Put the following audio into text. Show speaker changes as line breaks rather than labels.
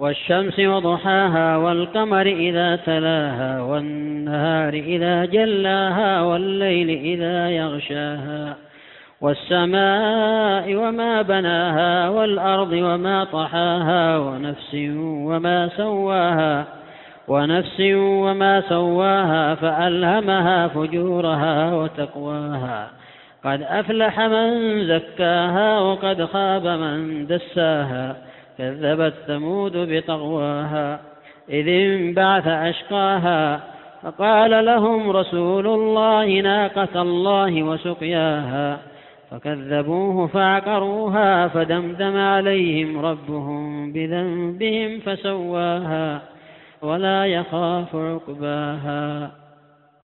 والشمس وضحاها والقمر إذا تلاها والنهار إذا جلاها والليل إذا يغشاها والسماء وما بناها والأرض وما طحاها ونفس وما سواها فألهمها فجورها وتقواها قد أفلح من زكاها وقد خاب من دساها كذبت ثمود بطغواها إذ انبعث أشقاها فقال لهم رسول الله ناقة الله وسقياها فكذبوه فعقروها فدمدم عليهم ربهم بذنبهم فسواها ولا يخاف عقباها.